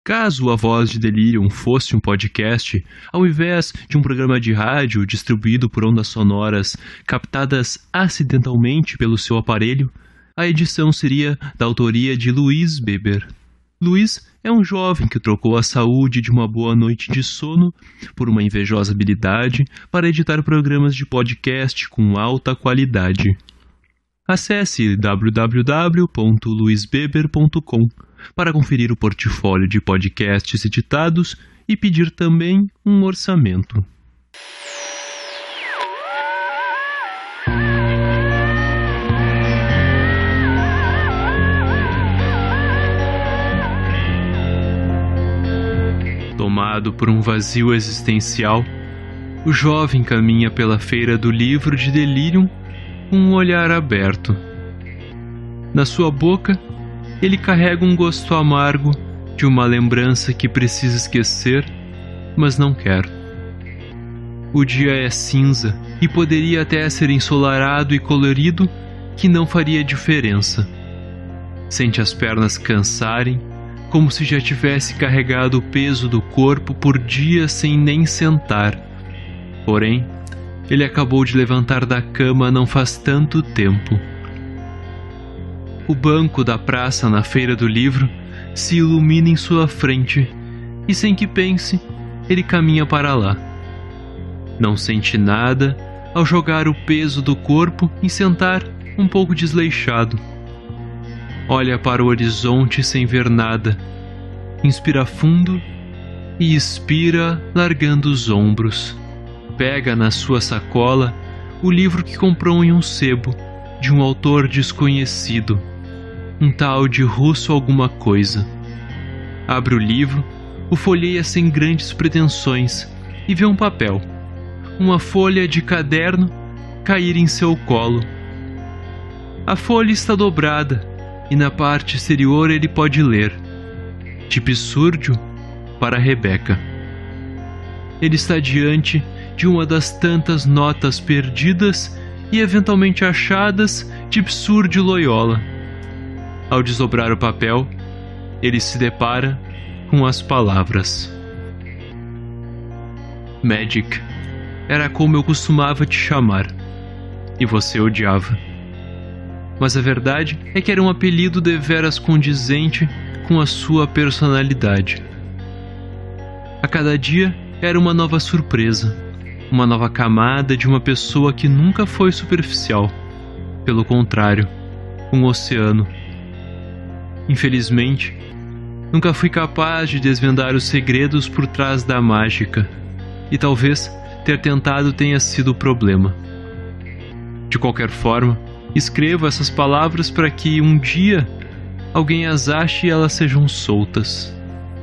Caso a Voz de Delirium fosse um podcast, ao invés de um programa de rádio distribuído por ondas sonoras captadas acidentalmente pelo seu aparelho, a edição seria da autoria de Luiz Beber. Luiz é um jovem que trocou a saúde de uma boa noite de sono por uma invejosa habilidade para editar programas de podcast com alta qualidade. Acesse www.luizbeber.com para conferir o portfólio de podcasts editados e pedir também um orçamento. Tomado por um vazio existencial, o jovem caminha pela feira do livro de Delirium com um olhar aberto. Na sua boca, ele carrega um gosto amargo de uma lembrança que precisa esquecer, mas não quer. O dia é cinza e poderia até ser ensolarado e colorido, que não faria diferença. Sente as pernas cansarem, como se já tivesse carregado o peso do corpo por dias sem nem sentar. Porém, ele acabou de levantar da cama não faz tanto tempo. O banco da praça na feira do livro se ilumina em sua frente e, sem que pense, ele caminha para lá. Não sente nada ao jogar o peso do corpo e sentar um pouco desleixado. Olha para o horizonte sem ver nada, inspira fundo e expira largando os ombros. Pega na sua sacola o livro que comprou em um sebo de um autor desconhecido, um tal de Russo alguma coisa. Abre o livro, o folheia sem grandes pretensões e vê um papel, uma folha de caderno cair em seu colo. A folha está dobrada e na parte exterior ele pode ler: Tipsúrdio para Rebeca. Ele está diante de uma das tantas notas perdidas e eventualmente achadas de Tipsúrdio Loyola. Ao desdobrar o papel, ele se depara com as palavras: Magic, era como eu costumava te chamar, e você odiava. Mas a verdade é que era um apelido deveras condizente com a sua personalidade. A cada dia era uma nova surpresa, uma nova camada de uma pessoa que nunca foi superficial. Pelo contrário, um oceano. Infelizmente, nunca fui capaz de desvendar os segredos por trás da mágica, e talvez ter tentado tenha sido o problema. De qualquer forma, escrevo essas palavras para que um dia alguém as ache e elas sejam soltas.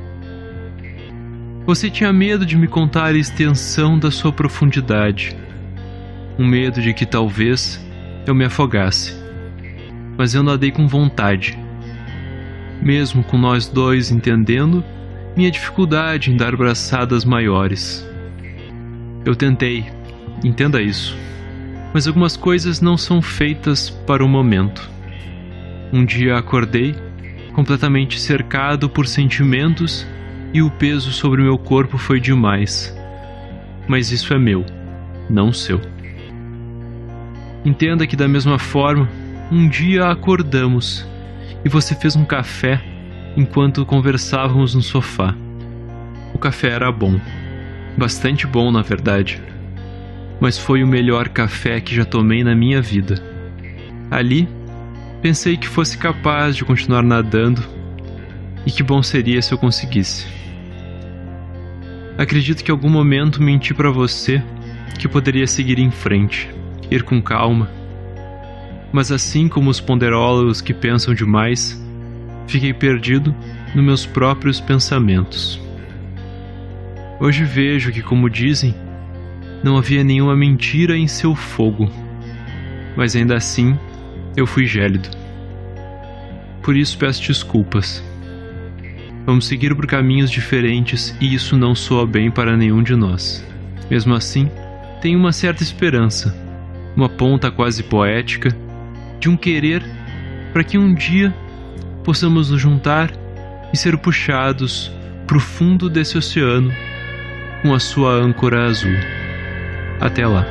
Você tinha medo de me contar a extensão da sua profundidade, um medo de que talvez eu me afogasse, mas eu nadei com vontade. Mesmo com nós dois entendendo minha dificuldade em dar braçadas maiores. Eu tentei, entenda isso, mas algumas coisas não são feitas para o momento. Um dia acordei, completamente cercado por sentimentos, e o peso sobre meu corpo foi demais. Mas isso é meu, não seu. Entenda que da mesma forma, um dia acordamos, e você fez um café enquanto conversávamos no sofá. O café era bom, bastante bom na verdade, mas foi o melhor café que já tomei na minha vida. Ali, pensei que fosse capaz de continuar nadando, e que bom seria se eu conseguisse. Acredito que em algum momento menti para você que poderia seguir em frente, ir com calma. Mas assim como os ponderólogos que pensam demais, fiquei perdido nos meus próprios pensamentos. Hoje vejo que, como dizem, não havia nenhuma mentira em seu fogo, mas ainda assim eu fui gélido. Por isso peço desculpas. Vamos seguir por caminhos diferentes e isso não soa bem para nenhum de nós. Mesmo assim, tenho uma certa esperança, uma ponta quase poética, de um querer para que um dia possamos nos juntar e ser puxados pro fundo desse oceano com a sua âncora azul. Até lá.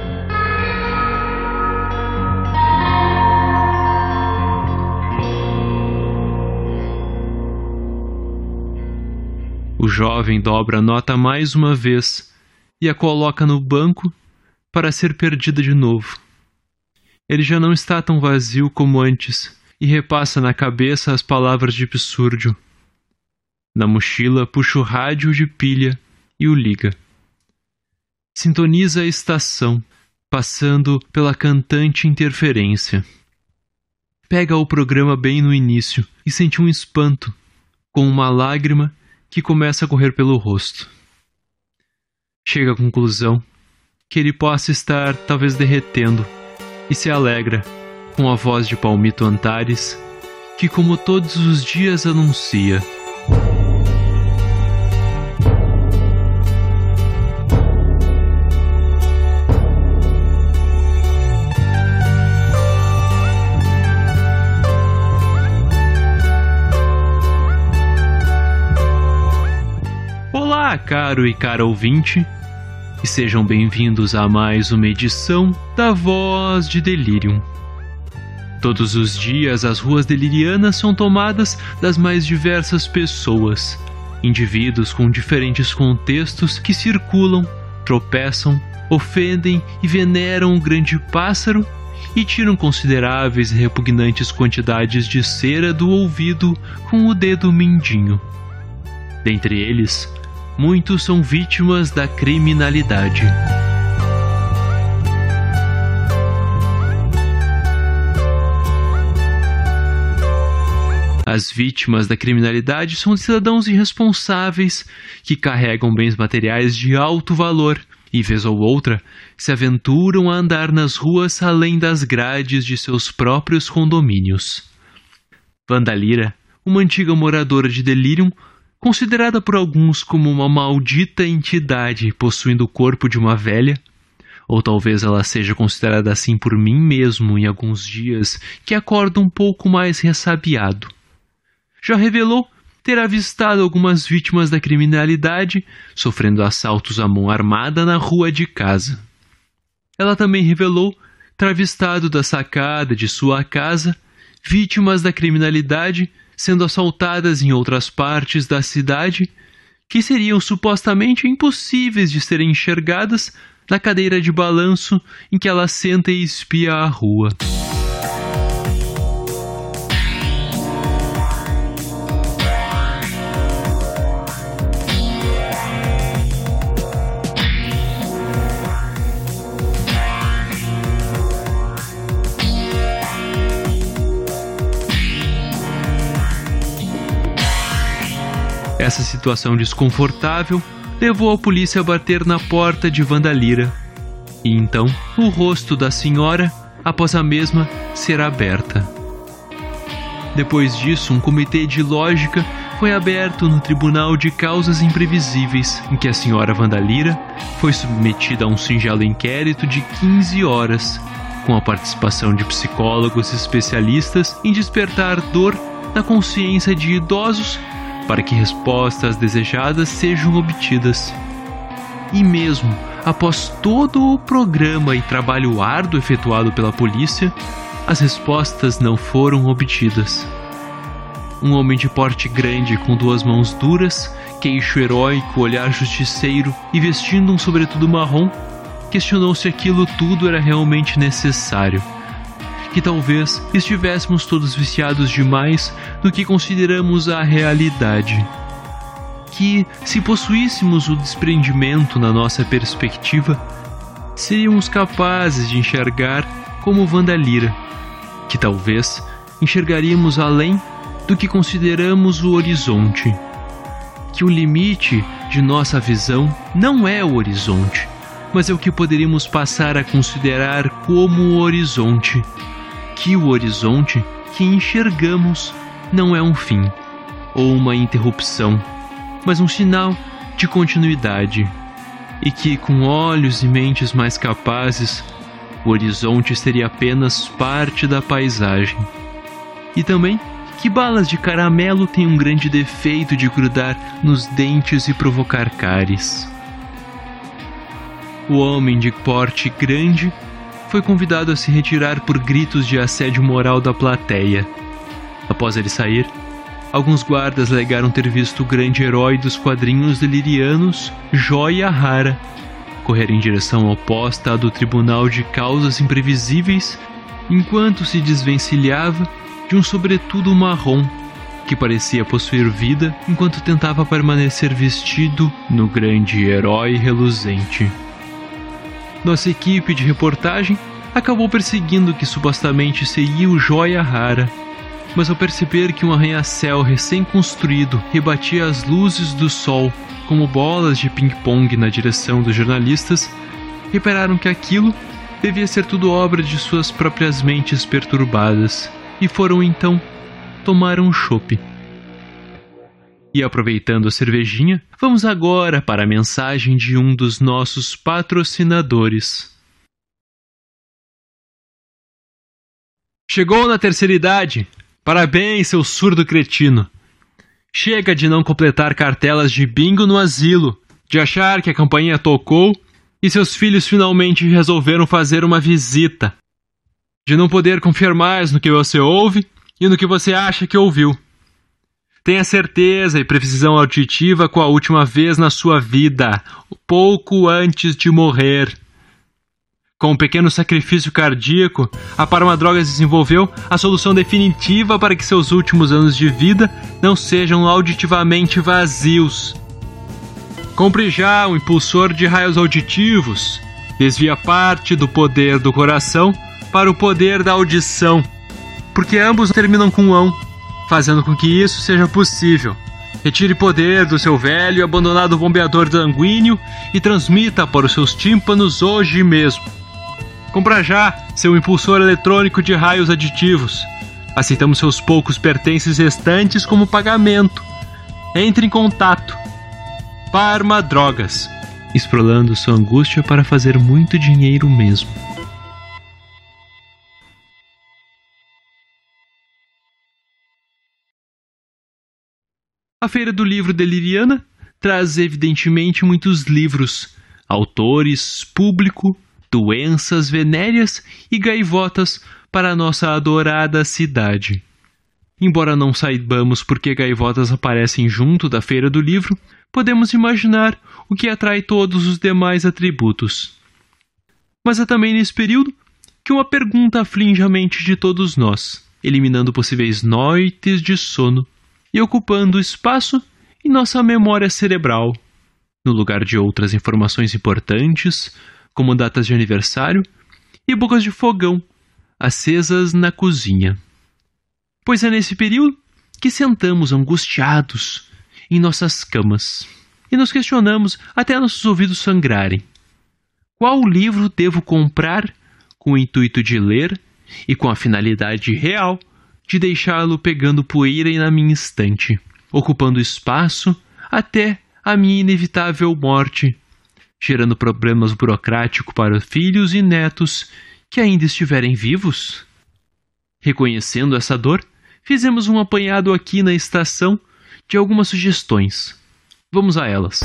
O jovem dobra a nota mais uma vez e a coloca no banco para ser perdida de novo. Ele já não está tão vazio como antes e repassa na cabeça as palavras de absurdo. Na mochila puxa o rádio de pilha e o liga. Sintoniza a estação, passando pela cantante interferência. Pega o programa bem no início e sente um espanto, com uma lágrima que começa a correr pelo rosto. Chega à conclusão que ele possa estar talvez derretendo e se alegra com a voz de Palmito Antares, que como todos os dias anuncia: Olá, caro e cara ouvinte, e sejam bem-vindos a mais uma edição da Voz de Delirium. Todos os dias as ruas delirianas são tomadas das mais diversas pessoas, indivíduos com diferentes contextos que circulam, tropeçam, ofendem e veneram o grande pássaro e tiram consideráveis e repugnantes quantidades de cera do ouvido com o dedo mindinho. Dentre eles, muitos são vítimas da criminalidade. As vítimas da criminalidade são cidadãos irresponsáveis que carregam bens materiais de alto valor e, vez ou outra, se aventuram a andar nas ruas além das grades de seus próprios condomínios. Wanda Lira, uma antiga moradora de Delirium, considerada por alguns como uma maldita entidade possuindo o corpo de uma velha, ou talvez ela seja considerada assim por mim mesmo em alguns dias que acordo um pouco mais ressabiado, já revelou ter avistado algumas vítimas da criminalidade sofrendo assaltos à mão armada na rua de casa. Ela também revelou ter avistado da sacada de sua casa vítimas da criminalidade sendo assaltadas em outras partes da cidade que seriam supostamente impossíveis de serem enxergadas na cadeira de balanço em que ela senta e espia a rua. Essa situação desconfortável levou a polícia a bater na porta de Wanda Lira. E então, o rosto da senhora, após a mesma ser aberta. Depois disso, um comitê de lógica foi aberto no Tribunal de Causas Imprevisíveis, em que a senhora Wanda Lira foi submetida a um singelo inquérito de 15 horas, com a participação de psicólogos especialistas em despertar dor na consciência de idosos para que respostas desejadas sejam obtidas. E mesmo após todo o programa e trabalho árduo efetuado pela polícia, as respostas não foram obtidas. Um homem de porte grande com 2 mãos duras, queixo heróico, olhar justiceiro e vestindo um sobretudo marrom, questionou se aquilo tudo era realmente necessário. Que talvez estivéssemos todos viciados demais no que consideramos a realidade. Que, se possuíssemos o desprendimento na nossa perspectiva, seríamos capazes de enxergar como Wanda Lira. Que talvez enxergaríamos além do que consideramos o horizonte. Que o limite de nossa visão não é o horizonte, mas é o que poderíamos passar a considerar como o horizonte. Que o horizonte que enxergamos não é um fim ou uma interrupção, mas um sinal de continuidade, e que, com olhos e mentes mais capazes, o horizonte seria apenas parte da paisagem. E também que balas de caramelo têm um grande defeito de grudar nos dentes e provocar cáries. O homem de porte grande foi convidado a se retirar por gritos de assédio moral da plateia. Após ele sair, alguns guardas alegaram ter visto o grande herói dos quadrinhos delirianos, Joia Rara, correr em direção oposta à do Tribunal de Causas Imprevisíveis, enquanto se desvencilhava de um sobretudo marrom que parecia possuir vida enquanto tentava permanecer vestido no grande herói reluzente. Nossa equipe de reportagem acabou perseguindo o que supostamente seria o Joia Rara, mas ao perceber que um arranha-céu recém-construído rebatia as luzes do sol como bolas de ping-pong na direção dos jornalistas, repararam que aquilo devia ser tudo obra de suas próprias mentes perturbadas e foram então tomar um chope. E aproveitando a cervejinha, vamos agora para a mensagem de um dos nossos patrocinadores. Chegou na terceira idade? Parabéns, seu surdo cretino! Chega de não completar cartelas de bingo no asilo, de achar que a campainha tocou e seus filhos finalmente resolveram fazer uma visita, de não poder confiar mais no que você ouve e no que você acha que ouviu. Tenha certeza e precisão auditiva com a última vez na sua vida, pouco antes de morrer. Com um pequeno sacrifício cardíaco, a Parma Drogas desenvolveu a solução definitiva para que seus últimos anos de vida não sejam auditivamente vazios. Compre já um impulsor de raios auditivos. Desvia parte do poder do coração para o poder da audição, porque ambos terminam com ão, fazendo com que isso seja possível. Retire poder do seu velho e abandonado bombeador sanguíneo e transmita para os seus tímpanos hoje mesmo. Compra já seu impulsor eletrônico de raios aditivos. Aceitamos seus poucos pertences restantes como pagamento. Entre em contato. Parma Drogas, esprolando sua angústia para fazer muito dinheiro mesmo. A Feira do Livro Deliriana traz evidentemente muitos livros, autores, público, doenças venéreas e gaivotas para a nossa adorada cidade. Embora não saibamos por que gaivotas aparecem junto da Feira do Livro, podemos imaginar o que atrai todos os demais atributos. Mas é também nesse período que uma pergunta aflige a mente de todos nós, eliminando possíveis noites de sono e ocupando espaço em nossa memória cerebral, no lugar de outras informações importantes, como datas de aniversário e bocas de fogão acesas na cozinha. Pois é nesse período que sentamos angustiados em nossas camas e nos questionamos até nossos ouvidos sangrarem. Qual livro devo comprar com o intuito de ler e com a finalidade real de deixá-lo pegando poeira na minha estante, ocupando espaço até a minha inevitável morte, gerando problemas burocráticos para filhos e netos que ainda estiverem vivos? Reconhecendo essa dor, fizemos um apanhado aqui na estação de algumas sugestões. Vamos a elas.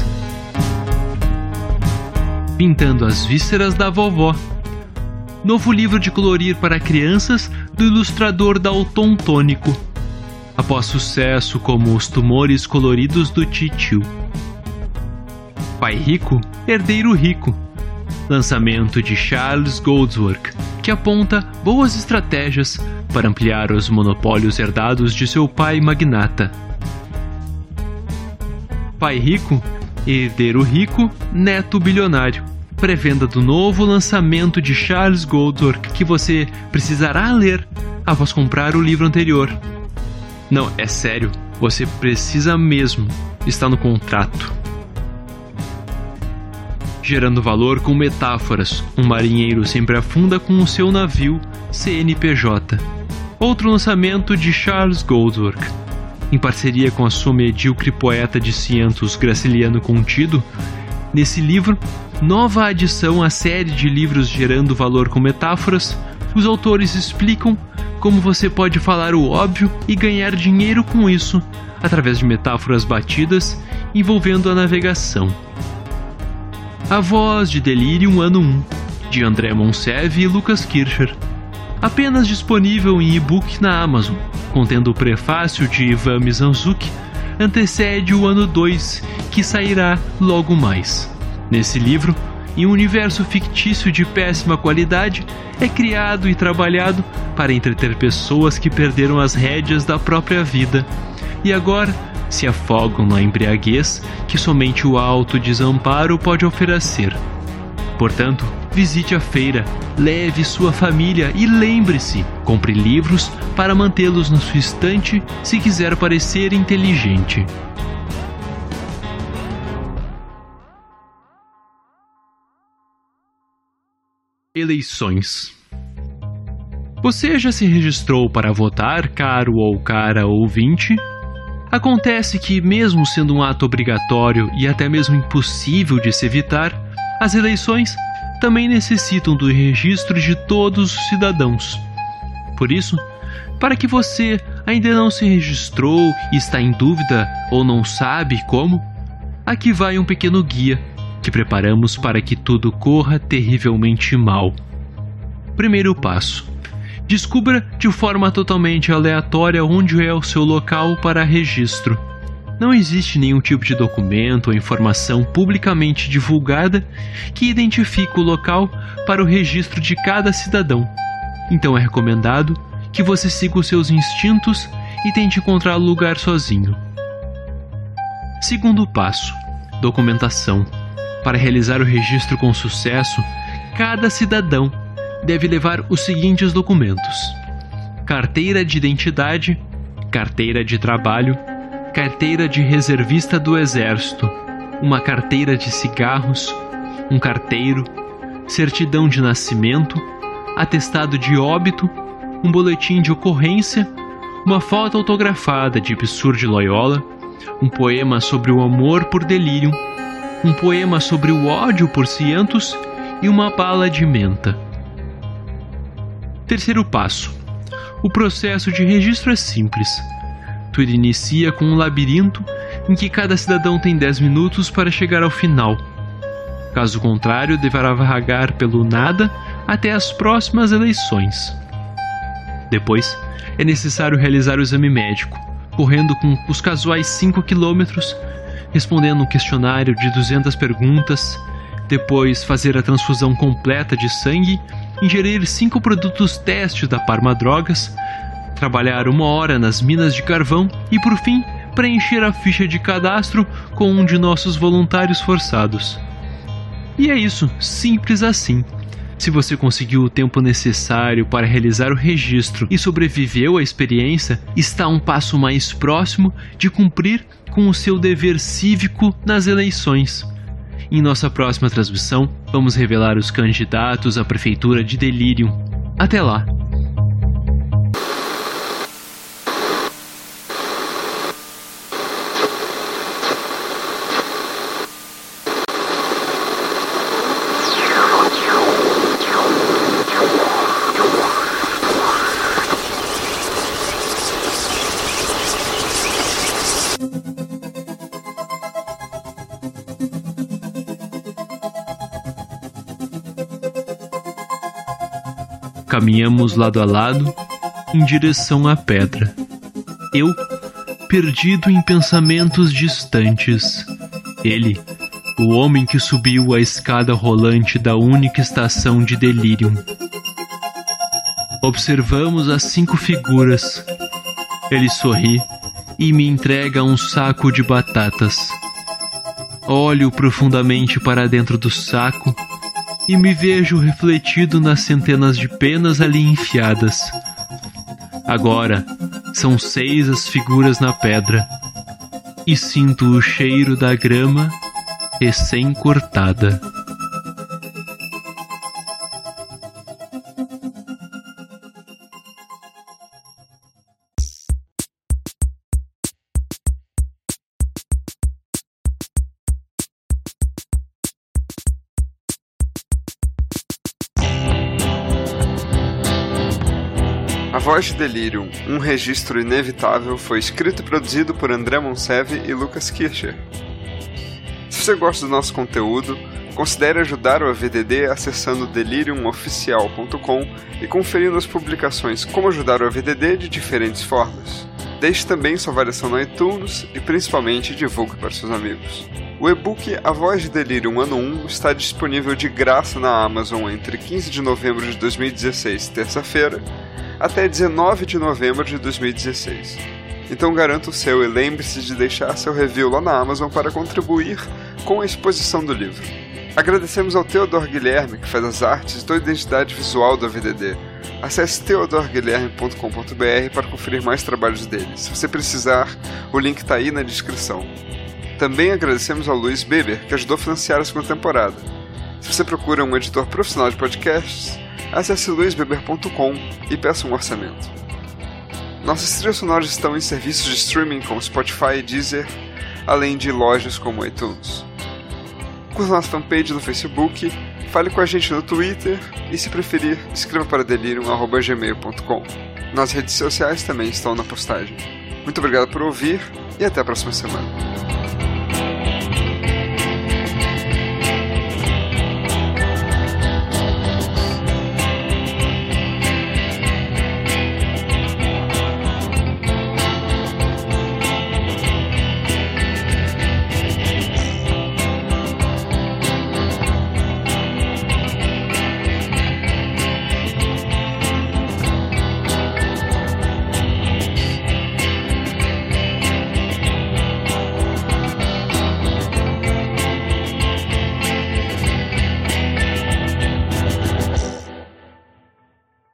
Pintando as vísceras da vovó. Novo livro de colorir para crianças do ilustrador Dalton Tônico, após sucesso como Os Tumores Coloridos do Titio. Pai Rico, Herdeiro Rico, lançamento de Charles Goldsworth, que aponta boas estratégias para ampliar os monopólios herdados de seu pai magnata. Pai Rico, Herdeiro Rico, Neto Bilionário, pré-venda do novo lançamento de Charles Goldsworth que você precisará ler após comprar o livro anterior. Não, é sério, você precisa mesmo, está no contrato. Gerando valor com metáforas, um marinheiro sempre afunda com o seu navio CNPJ. Outro lançamento de Charles Goldsworth, em parceria com a sua medíocre poeta de cientos Graciliano Contido. Nesse livro, nova adição à série de livros gerando valor com metáforas, os autores explicam como você pode falar o óbvio e ganhar dinheiro com isso, através de metáforas batidas envolvendo a navegação. A Voz de Delirium Ano 1, de André Monseve e Lucas Kircher. Apenas disponível em e-book na Amazon, contendo o prefácio de Ivan Mizanzuki, antecede o ano 2, que sairá logo mais. Nesse livro, em um universo fictício de péssima qualidade, é criado e trabalhado para entreter pessoas que perderam as rédeas da própria vida e agora se afogam na embriaguez que somente o alto desamparo pode oferecer. Portanto, visite a feira, leve sua família e lembre-se, compre livros para mantê-los na sua estante se quiser parecer inteligente. Eleições. Você já se registrou para votar, caro ou cara ouvinte? Acontece que, mesmo sendo um ato obrigatório e até mesmo impossível de se evitar, as eleições também necessitam do registro de todos os cidadãos. Por isso, para que você ainda não se registrou e está em dúvida ou não sabe como, aqui vai um pequeno guia que preparamos para que tudo corra terrivelmente mal. Primeiro passo: descubra de forma totalmente aleatória onde é o seu local para registro. Não existe nenhum tipo de documento ou informação publicamente divulgada que identifique o local para o registro de cada cidadão. Então é recomendado que você siga os seus instintos e tente encontrar o lugar sozinho. Segundo passo: documentação. Para realizar o registro com sucesso, cada cidadão deve levar os seguintes documentos: carteira de identidade, carteira de trabalho, carteira de reservista do Exército, uma carteira de cigarros, um carteiro, certidão de nascimento, atestado de óbito, um boletim de ocorrência, uma foto autografada de Ipsur de Loyola, um poema sobre o amor por Delirium, um poema sobre o ódio por Cientos e uma bala de menta. Terceiro passo: o processo de registro é simples. Tudo inicia com um labirinto em que cada cidadão tem 10 minutos para chegar ao final. Caso contrário, deverá vagar pelo nada até as próximas eleições. Depois, é necessário realizar o exame médico, correndo com os casuais 5 quilômetros, respondendo um questionário de 200 perguntas, depois fazer a transfusão completa de sangue, ingerir 5 produtos teste da Parma Drogas, trabalhar 1 hora nas minas de carvão e, por fim, preencher a ficha de cadastro com um de nossos voluntários forçados. E é isso, simples assim. Se você conseguiu o tempo necessário para realizar o registro e sobreviveu à experiência, está um passo mais próximo de cumprir com o seu dever cívico nas eleições. Em nossa próxima transmissão, vamos revelar os candidatos à prefeitura de Delirium. Até lá! Caminhamos lado a lado, em direção à pedra. Eu, perdido em pensamentos distantes. Ele, o homem que subiu a escada rolante da única estação de Delirium. Observamos as 5 figuras. Ele sorri e me entrega um saco de batatas. Olho profundamente para dentro do saco e me vejo refletido nas centenas de penas ali enfiadas. Agora, são 6 as figuras na pedra, e sinto o cheiro da grama recém-cortada. A Voz de Delirium, um registro inevitável, foi escrito e produzido por André Monsevi e Lucas Kircher. Se você gosta do nosso conteúdo, considere ajudar o AVDD acessando deliriumoficial.com e conferindo as publicações Como Ajudar o AVDD de diferentes formas. Deixe também sua avaliação no iTunes e principalmente divulgue para seus amigos. O e-book A Voz de Delirium Ano 1 está disponível de graça na Amazon entre 15 de novembro de 2016, terça-feira, até 19 de novembro de 2016. Então garanta o seu e lembre-se de deixar seu review lá na Amazon para contribuir com a exposição do livro. Agradecemos ao Theodor Guilherme, que faz as artes da identidade visual do AVDD. Acesse theodorguilherme.com.br para conferir mais trabalhos dele. Se você precisar, o link está aí na descrição. Também agradecemos ao Luiz Beber, que ajudou a financiar a segunda temporada. Se você procura um editor profissional de podcasts, acesse luisbeber.com e peça um orçamento. Nossas trilhas sonoras estão em serviços de streaming como Spotify e Deezer, além de lojas como iTunes. Curta nossa fanpage no Facebook, fale com a gente no Twitter e, se preferir, escreva para delirium@gmail.com. Nas redes sociais também estão na postagem. Muito obrigado por ouvir e até a próxima semana.